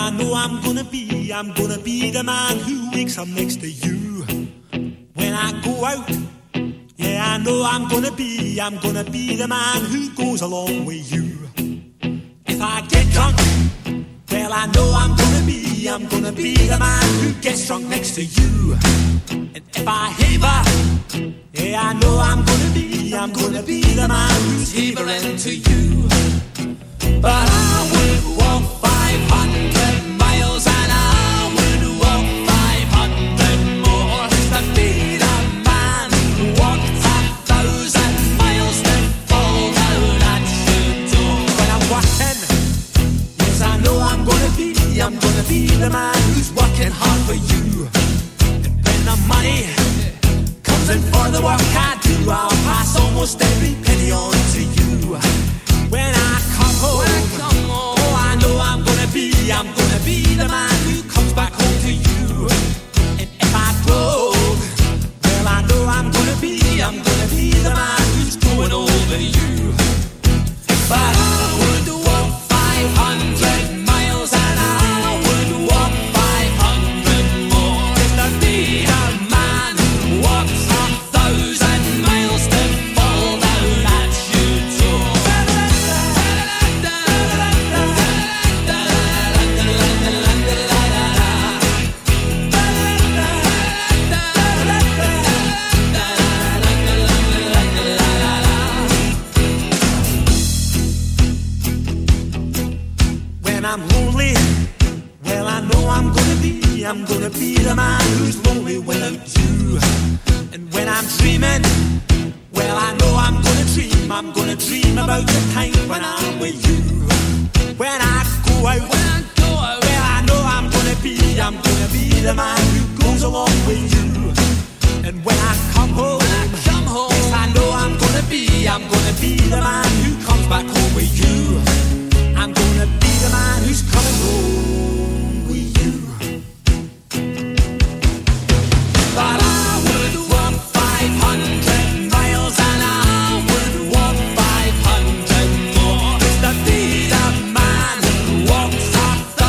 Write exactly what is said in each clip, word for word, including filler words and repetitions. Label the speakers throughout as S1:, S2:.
S1: I know I'm gonna be, I'm gonna be the man who wakes up next to you when I go out. Yeah, I know I'm gonna be, I'm gonna be the man who goes along with you. If I get drunk, well, I know I'm gonna be, I'm gonna be the man who gets drunk next to you. And if I haver, yeah, I know I'm gonna be, I'm gonna be the man who's havering to you. But I would walk five hundred miles and I would walk five hundred more to be the man who walked a thousand miles to fall down at your door. When I'm working, yes, I know I'm gonna be, I'm gonna be the man who's working hard for you. And when the money comes in for the work I do, I'll pass almost every penny on to you. When I come home, when I come home, oh, I know I'm gonna be, I'm gonna be the man who comes back home to you. And if I broke, well, I know I'm gonna be, I'm gonna be the man who's going over you. But I would walk five hundred miles and I would walk five hundred more just to be the man who walks a thousand miles to fall down at your door. When I'm lonely, well, I know I'm gonna be, I'm gonna be the man who's lonely without you. And when I'm dreaming, well, I know I'm gonna dream, I'm gonna dream about the time when I'm with you. When I go out, when I go out, well, I know I'm gonna be, I'm gonna be the man who goes along with you. And when I come home, when I come home, yes, I know I'm gonna be, I'm gonna be the man who comes back home with you. I'm gonna be the man who's coming home with you. But I would walk five hundred miles and I would walk five hundred more just to be the man who walks a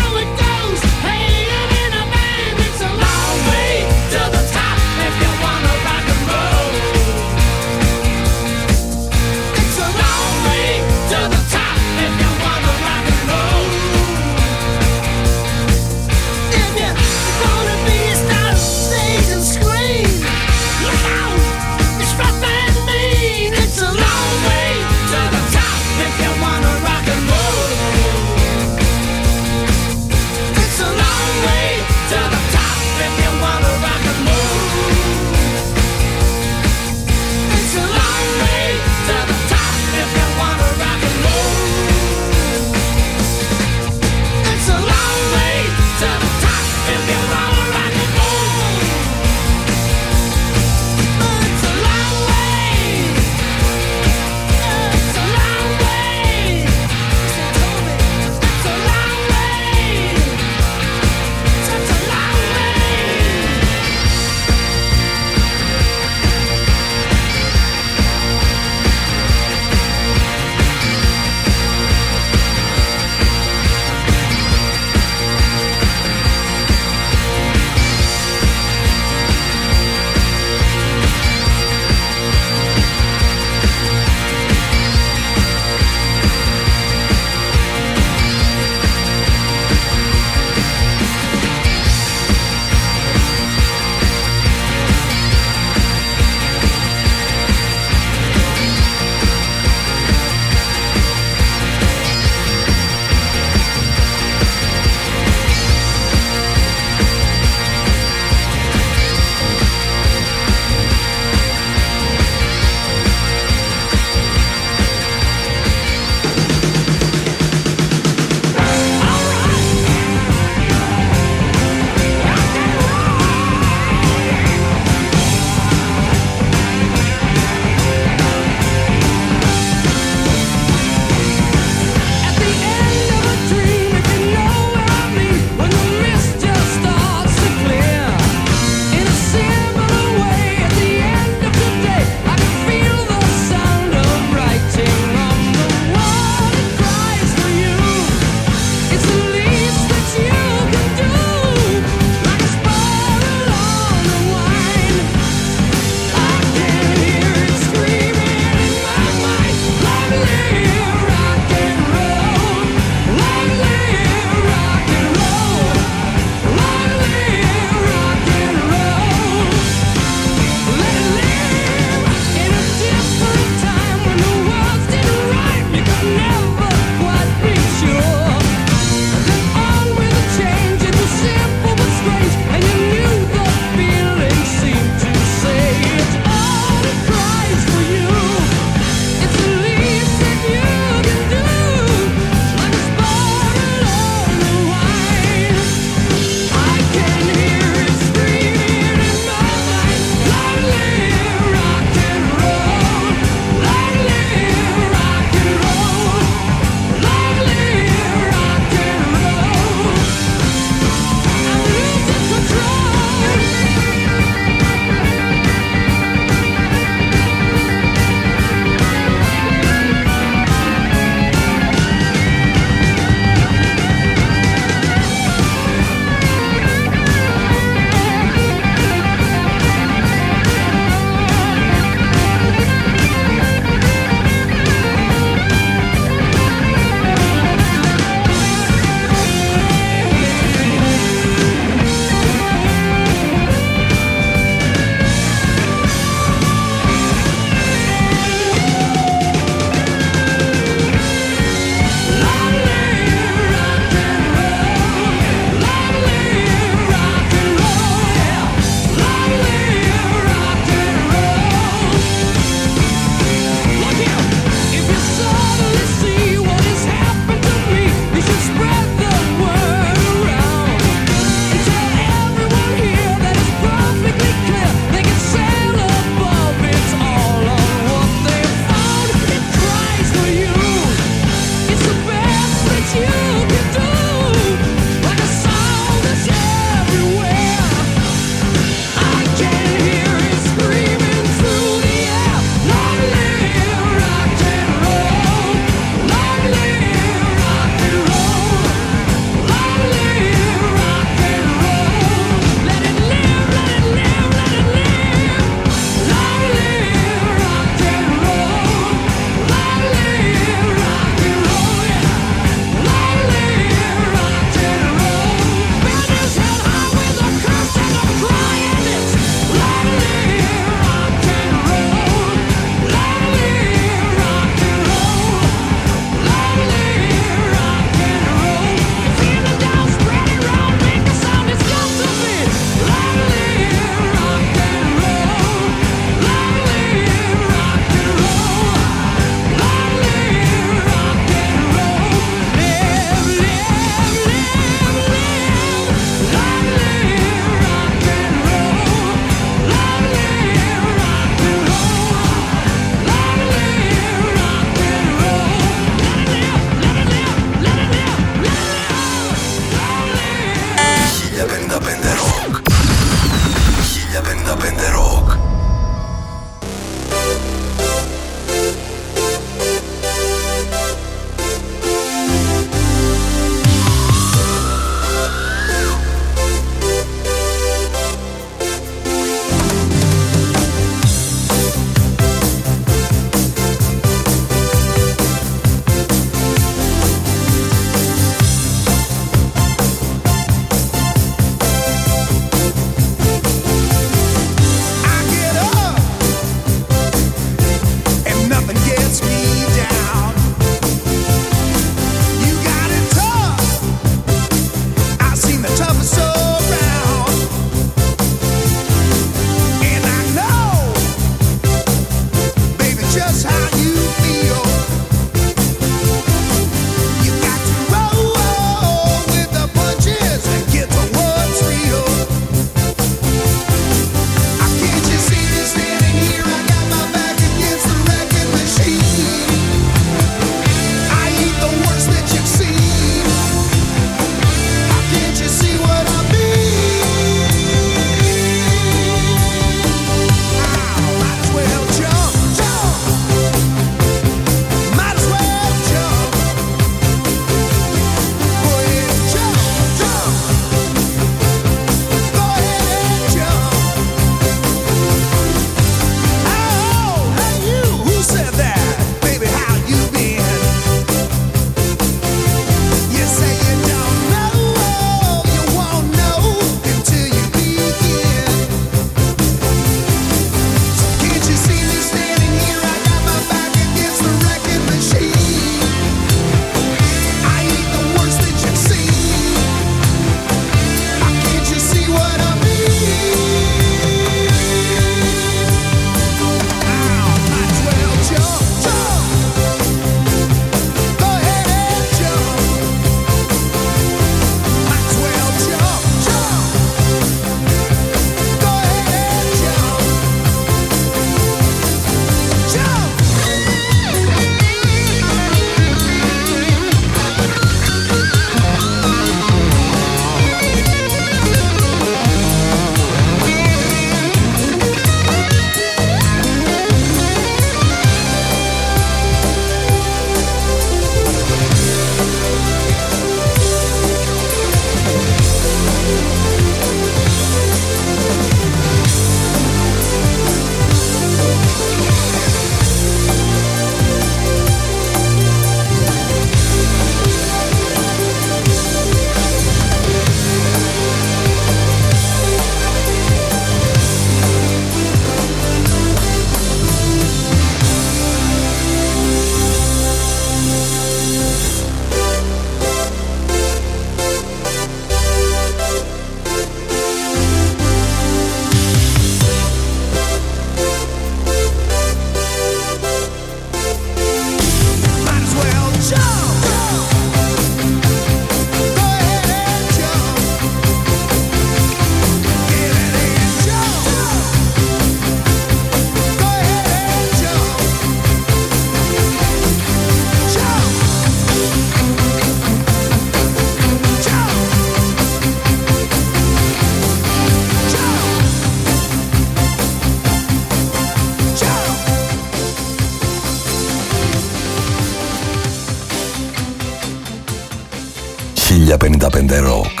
S2: χίλια πενήντα πέντε Rock.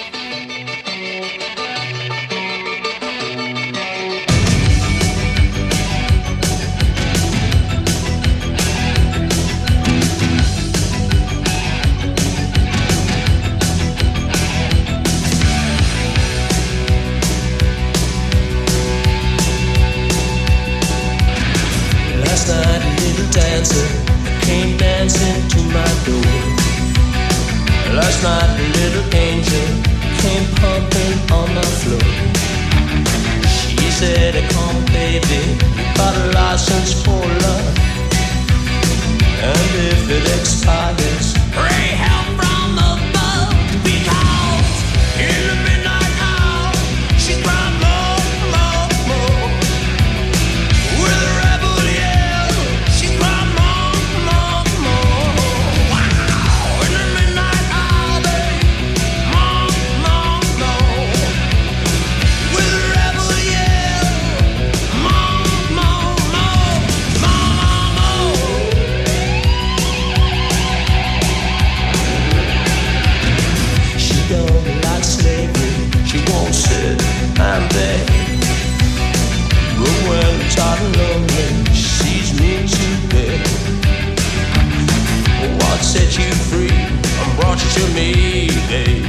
S3: Last night a little angel came pumping on the floor. She said, come baby, got a license for love, and if it expires, pray help from above, because in the midnight hour she's crying more, more, more. With a rebel yell, she's crying more, more, more. Wow, in the midnight hour, babe, more, more, more. With a rebel yell, more, more, more, more, more. She don't like slavery, she won't sit and beg. But when I'm tired and lonely, she sees me to bed. What set you free and brought you to me, babe?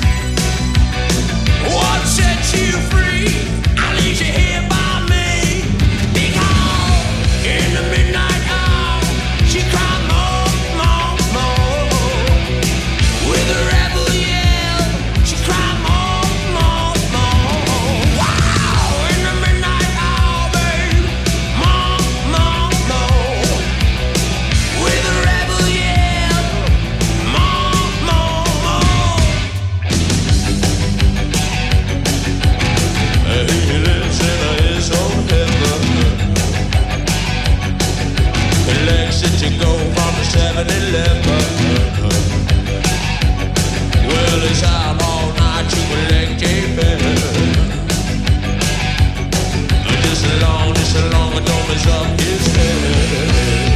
S3: What set you free? I leave you here by me. Because in the midnight hour, she cried more, more, more. With a rebel yell, she cried more, more, more. Wow, in the midnight hour, babe, more, more, more. With a rebel yell, more, more, more. He lives in his own heaven. The legs that you go from the seven eleven. Well, he's out all night to a leg taping. Just as long, just as long as don't mess up his head.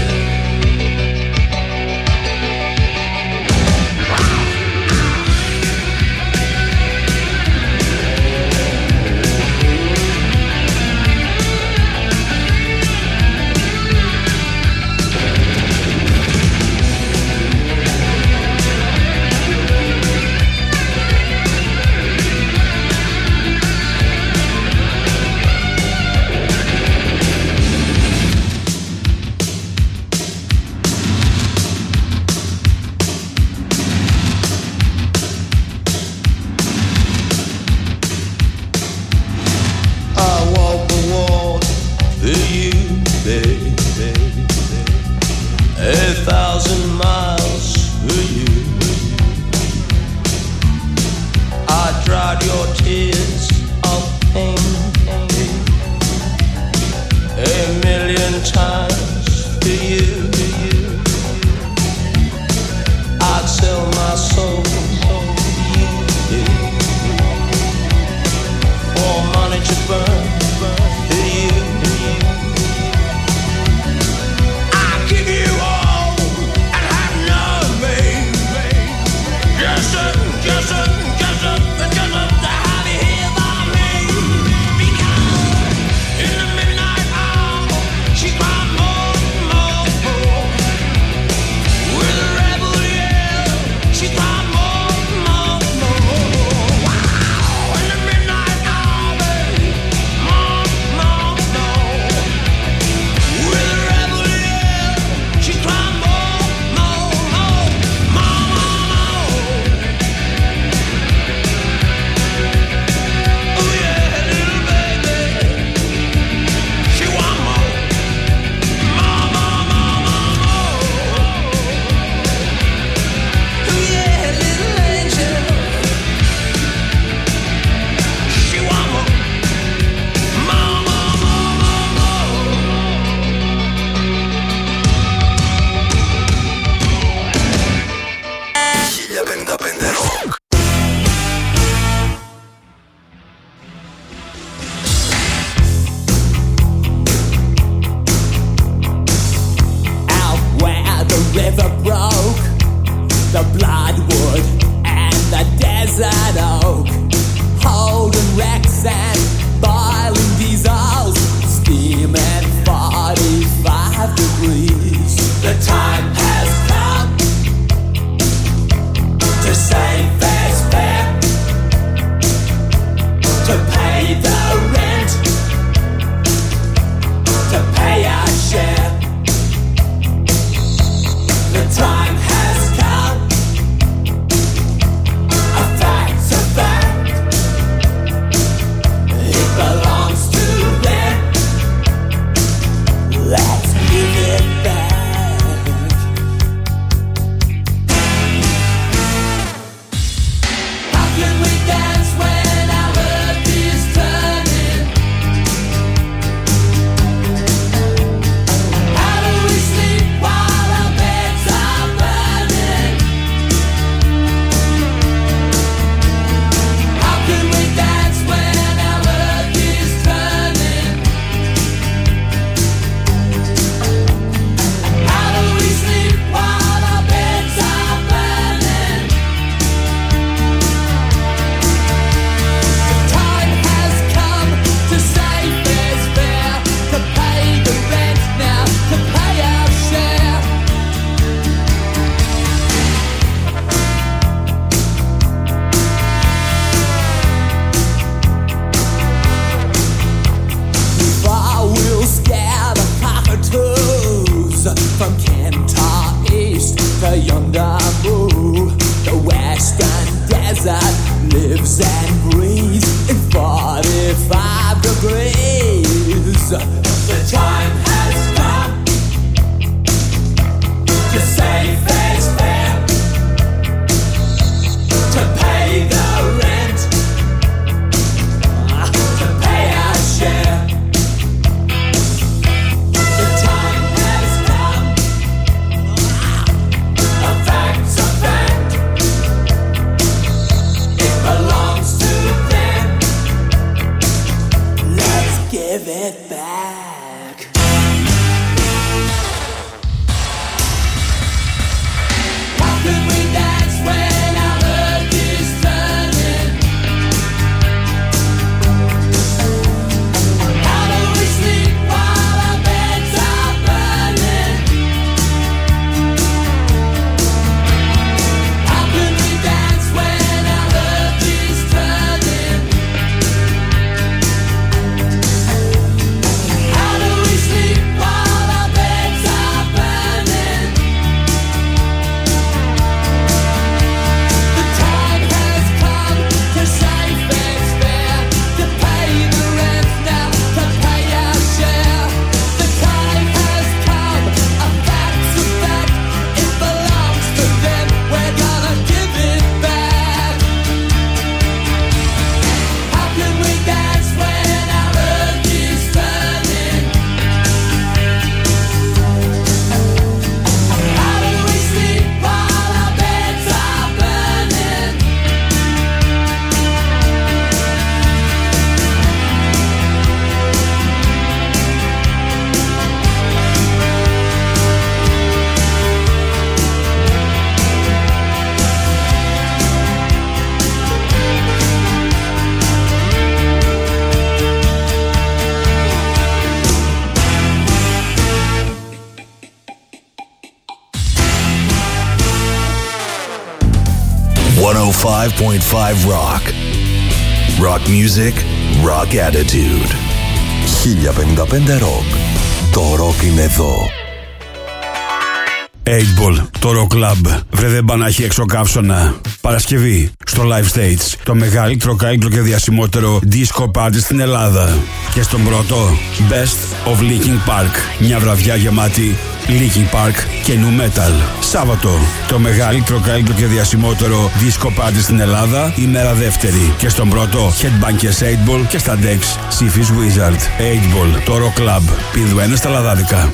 S3: I walk the wall for you, baby. A thousand miles for you. I dried your tears of pain a million times for you. I'd sell my soul for you, for money to burn for you. I give you all and have none, babe. Just a, just a, just a, just a, to have you here by me. Because in the midnight hour, she cried more, more, more. With a rebel yell, she cried more, more, more. Wow, in the midnight hour, babe, more, more, more. With a rebel yell, she cried more, more, more, more, more. Oh yeah, little baby, she want more, more, more, more, more, more. Oh yeah, little angel, she want more, more, more, more, more,
S2: χίλια πενήντα πέντε Rock.
S3: Out where the river broke, the blood would
S4: lives and breathes in forty-five degrees. The time has come to say fair's fair, to pay the rent, to pay our share. The time has come, a fact's a fact, it belongs to them, let's give it back. How can we dance when our earth is turning? How do we sleep while our beds are burning? How can we dance when our earth is turning? How do we sleep while our beds are burning? The time has come to say fair's fair, to pay the rent now, to pay our share. The time has come, a fact's a fact, it belongs to them, we're gonna give it back. How can we dance when our earth is turning? How do we sleep while our beds are burning?
S2: εκατόν πέντε κόμμα πέντε Rock. Rock music, rock attitude. χίλια πενήντα πέντε Rock. Το rock είναι εδώ.
S5: eight ball, το Rock Club. Βρε δεν πά να έχει έξω καύσωνα. Παρασκευή, στο Live Stage. Το μεγαλύτερο, καλύτερο και διασημότερο disco party στην Ελλάδα. Και στον πρώτο, Best of Linkin Park. Μια βραδιά γεμάτη Linkin Park και Nu Metal. Σάββατο, το μεγαλύτερο, καλύτερο και διασημότερο disco party στην Ελλάδα. Ημέρα δεύτερη. Και στον πρώτο, Headbangers eight ball και στα Dex, Syphis Wizard. eight ball, το Rock Club. Πηδού ένα στα λαδάδικα.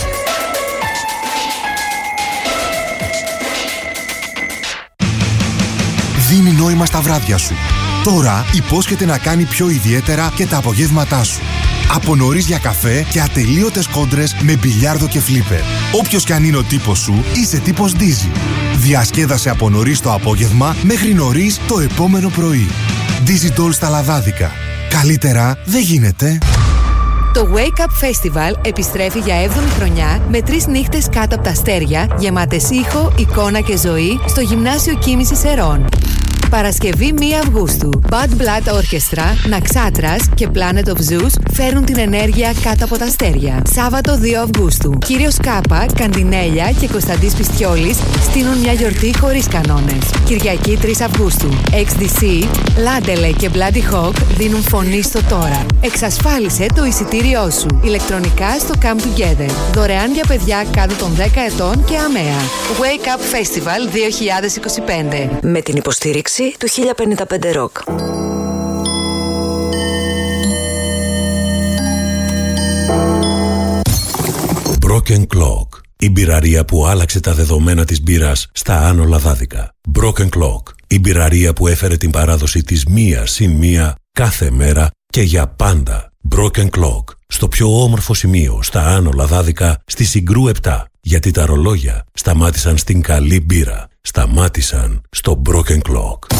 S6: Δίνει νόημα στα βράδια σου. Τώρα υπόσχεται να κάνει πιο ιδιαίτερα και τα απογεύματά σου. Από νωρίς για καφέ και ατελείωτες κόντρες με μπιλιάρδο και φλίπερ. Όποιος κι αν είναι ο τύπος σου, είσαι τύπος Dizzy. Διασκέδασε από νωρίς το απόγευμα μέχρι νωρίς το επόμενο πρωί. Dizzy Doll στα λαδάδικα. Καλύτερα δεν γίνεται.
S7: Το Wake Up Festival επιστρέφει για έβδομη χρονιά με τρεις νύχτες κάτω από τα αστέρια, γεμάτες ήχο, εικόνα και ζωή στο Γυμνάσιο Κίνησης Ερών. Παρασκευή πρώτη Αυγούστου. Bad Blood Orchestra, Ναξάτρας και Planet of Zeus φέρνουν την ενέργεια κάτω από τα αστέρια. Σάββατο δύο Αυγούστου. Κύριος Κάπα, Καντινέλια και Κωνσταντής Πιστιόλης στείνουν μια γιορτή χωρίς κανόνες. Κυριακή τρεις Αυγούστου. εξ ντι σι, Λάντελε και Bloody Hawk δίνουν φωνή στο τώρα. Εξασφάλισε το εισιτήριό σου. Ηλεκτρονικά στο Come Together. Δωρεάν για παιδιά κάτω των δέκα ετών και αμαία. Wake Up Festival δύο χιλιάδες είκοσι πέντε.
S8: Με την υποστήριξη του χίλια πενήντα πέντε Rock.
S9: Broken Clock. Η μπειραρία που άλλαξε τα δεδομένα της μπύρας στα Άνω Λαδάδικα. Broken Clock. Η μπειραρία που έφερε την παράδοση της μία συν μία κάθε μέρα και για πάντα. Broken Clock. Στο πιο όμορφο σημείο στα Άνω Λαδάδικα, στη Συγκρού επτά. Γιατί τα ρολόγια σταμάτησαν στην καλή μπύρα. Σταμάτησαν στο Broken Clock.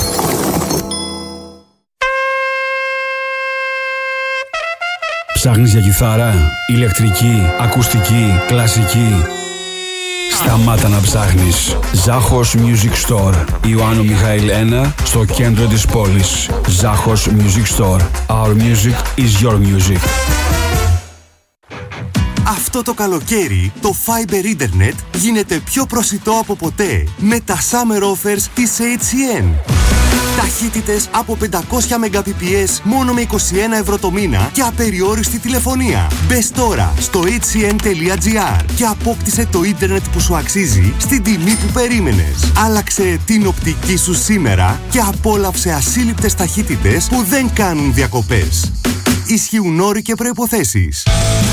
S5: Ψάχνεις για κιθάρα, ηλεκτρική, ακουστική, κλασική. Σταμάτα να ψάχνεις. Ζάχος Music Store. Ιωάννου Μιχαήλ ένα, στο κέντρο της πόλης. Ζάχος Music Store. Our music is your music.
S6: Αυτό το καλοκαίρι το Fiber Internet γίνεται πιο προσιτό από ποτέ με τα Summer Offers της έιτς σι εν. Ταχύτητες από πεντακόσια μεγαμπιτ μόνο με είκοσι ένα ευρώ το μήνα και απεριόριστη τηλεφωνία. Μπες τώρα στο έιτς σι εν τελεία τζι άρ και απόκτησε το ίντερνετ που σου αξίζει στην τιμή που περίμενες. Άλλαξε την οπτική σου σήμερα και απόλαυσε ασύλληπτες ταχύτητες που δεν κάνουν διακοπές. Ισχύουν όροι και προϋποθέσεις.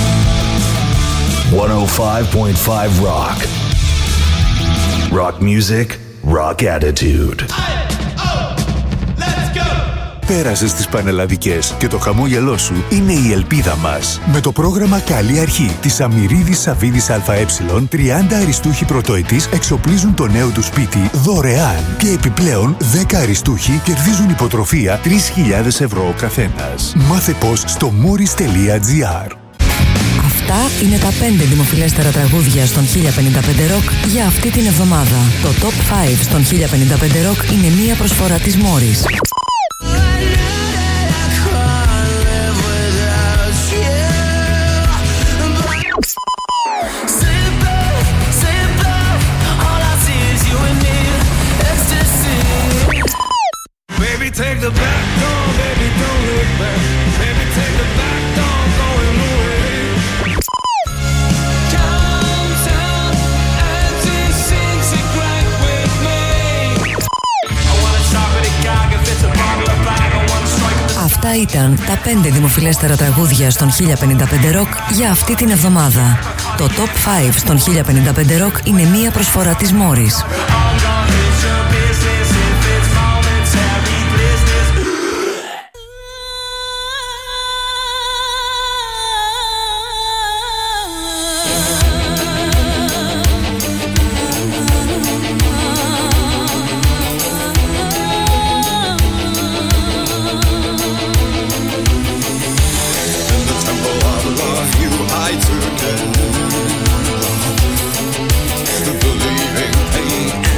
S2: εκατόν πέντε κόμμα πέντε Rock. Rock music, rock attitude.
S10: Πέρασες τις πανελλαδικές και το χαμόγελό σου είναι η ελπίδα μας. Με το πρόγραμμα Καλή Αρχή της Αμυρίδης Σαββίδης ΑΕ, τριάντα αριστούχοι πρωτοετής εξοπλίζουν το νέο του σπίτι δωρεάν και επιπλέον δέκα αριστούχοι κερδίζουν υποτροφία τρεις χιλιάδες ευρώ ο καθένας. Μάθε πώς στο moris τελεία τζι άρ.
S8: Αυτά είναι τα πέντε δημοφιλέστερα τραγούδια στον χίλια πενήντα πέντε Rock για αυτή την εβδομάδα. Το Top πέντε στον χίλια πενήντα πέντε Rock είναι μία προσφορά της Morris.
S4: Take the back door, baby, don't look back. Baby, take the back door, going away. Downtown and disintegrate with me. I wanna shop at a gag if it's a bottle of bag. I wanna strike.
S8: Αυτά ήταν τα πέντε δημοφιλέστερα τραγούδια στον χίλια πενήντα πέντε Rock για αυτή την εβδομάδα. Το Top πέντε στον χίλια πενήντα πέντε Rock είναι μία προσφορά της Morris.
S4: Believing pain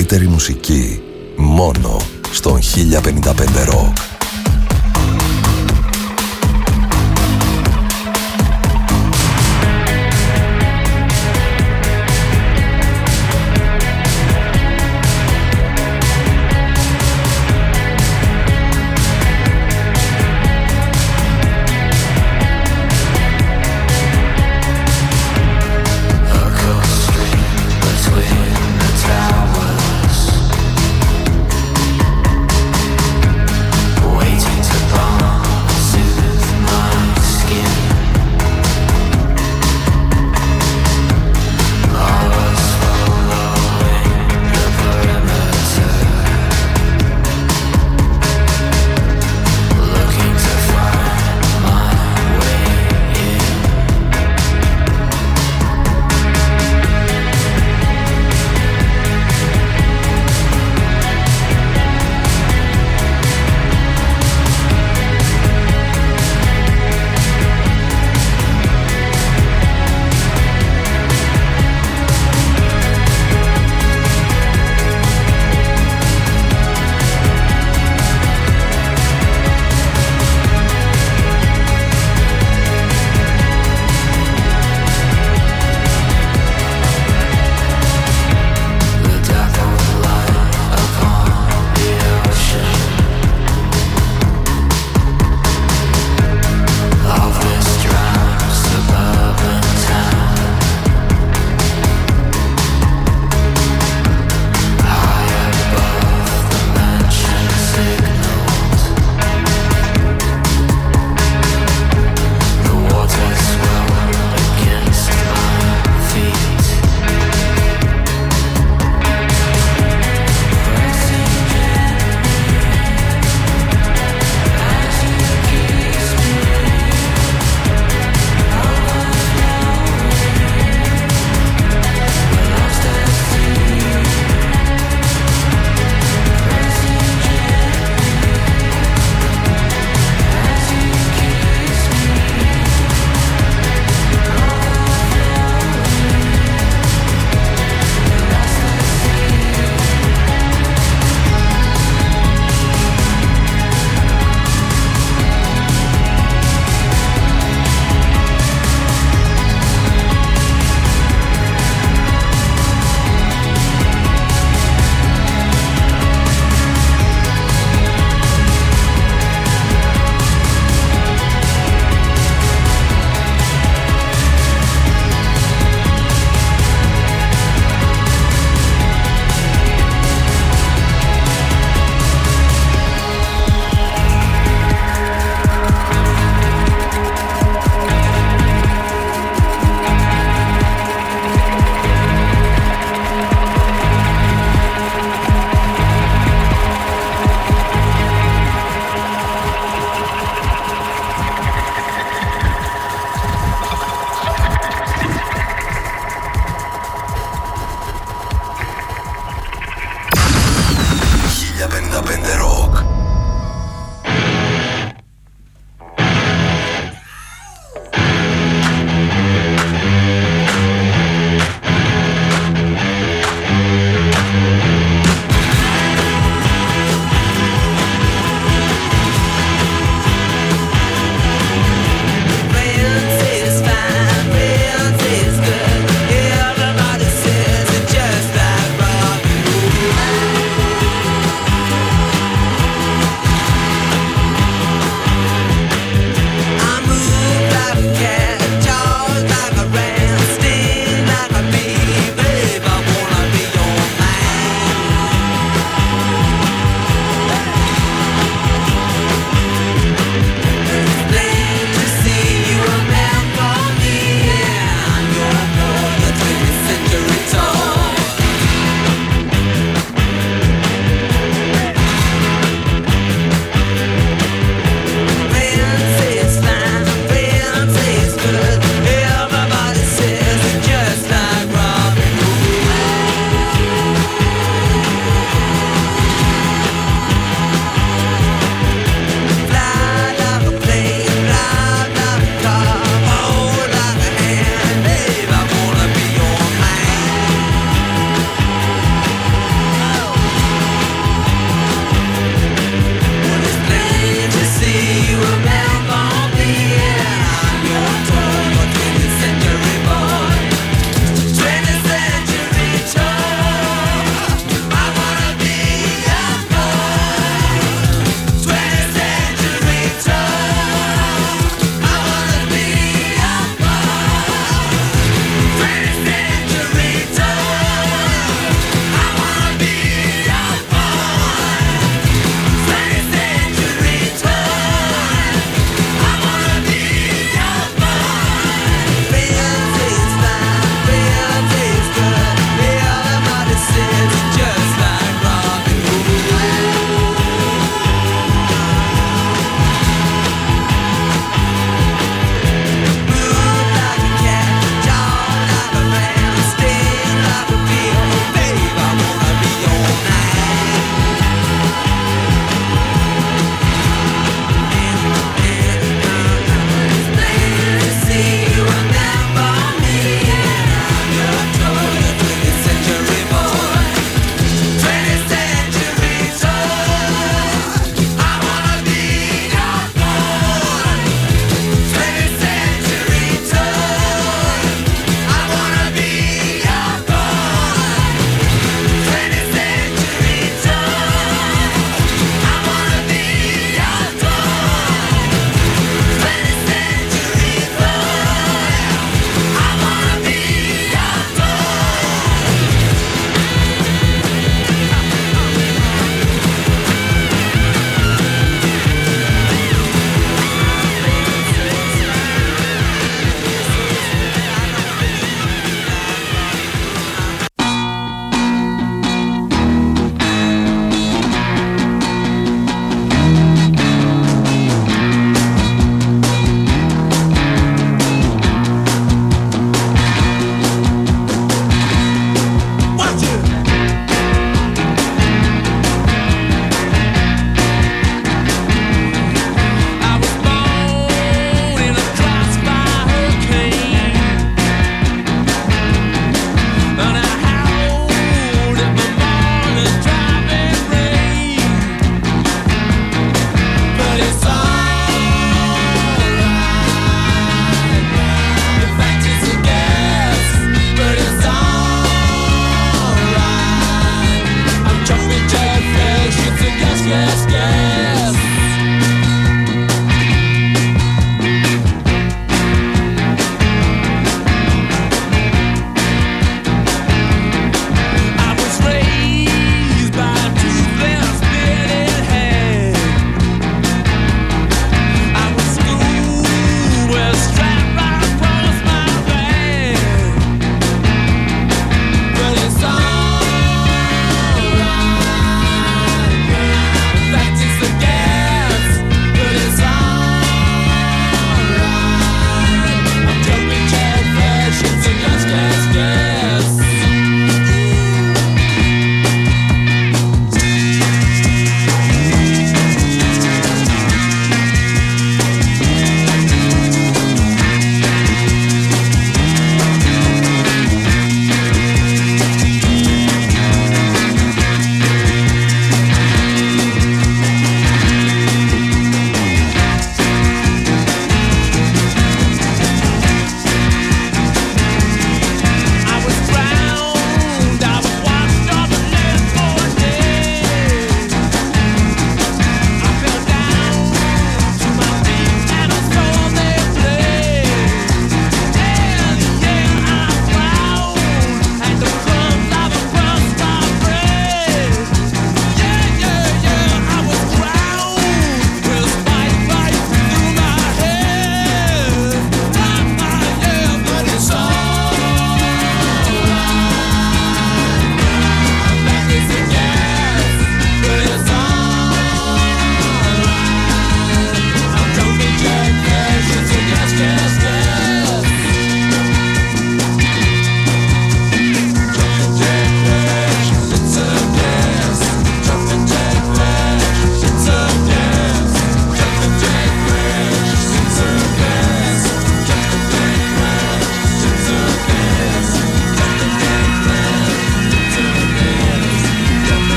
S2: καλύτερη μουσική μόνο στον χίλια πενήντα πέντε Rock.
S11: Between the towers,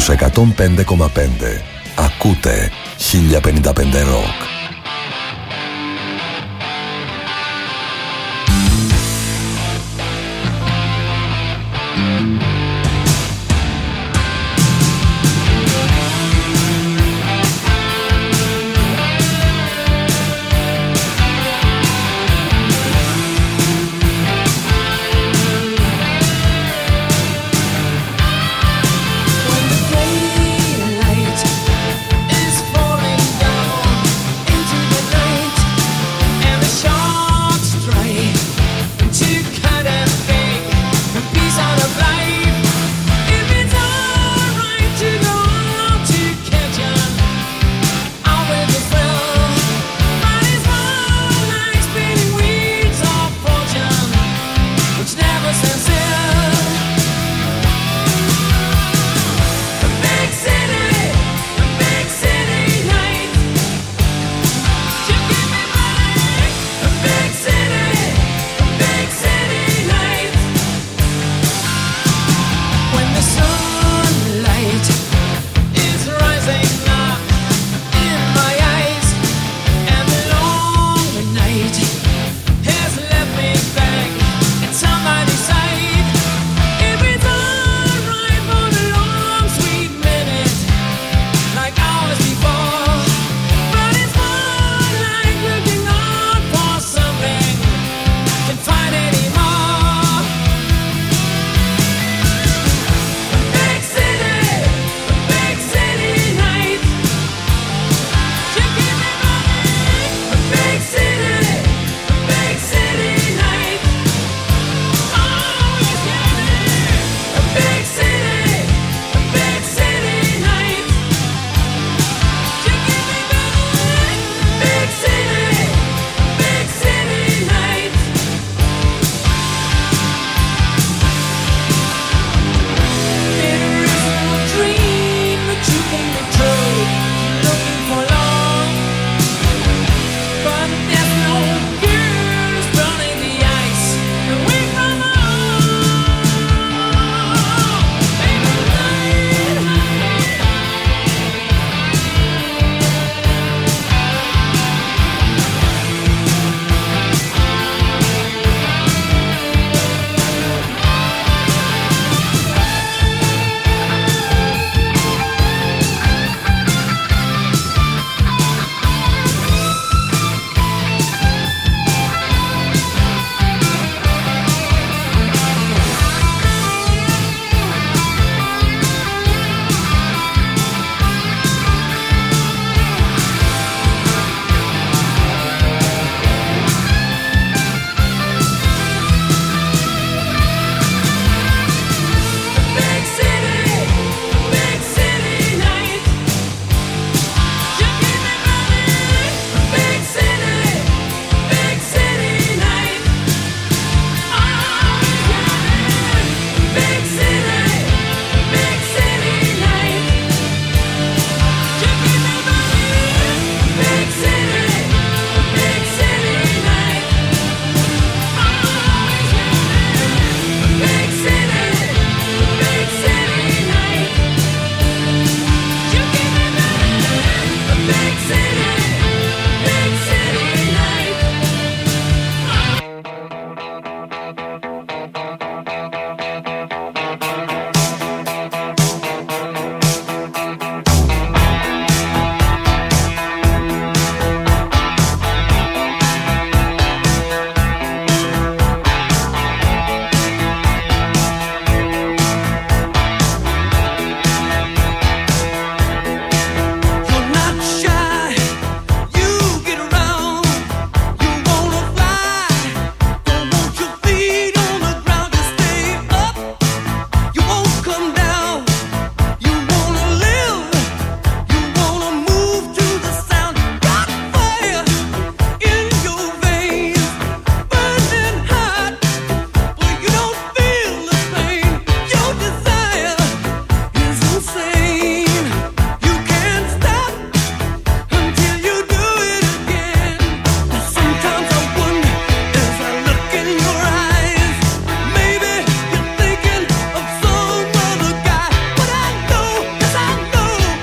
S2: στους εκατόν πέντε κόμμα πέντε. Ακούτε χίλια πενήντα πέντε Rock.
S11: Thank you.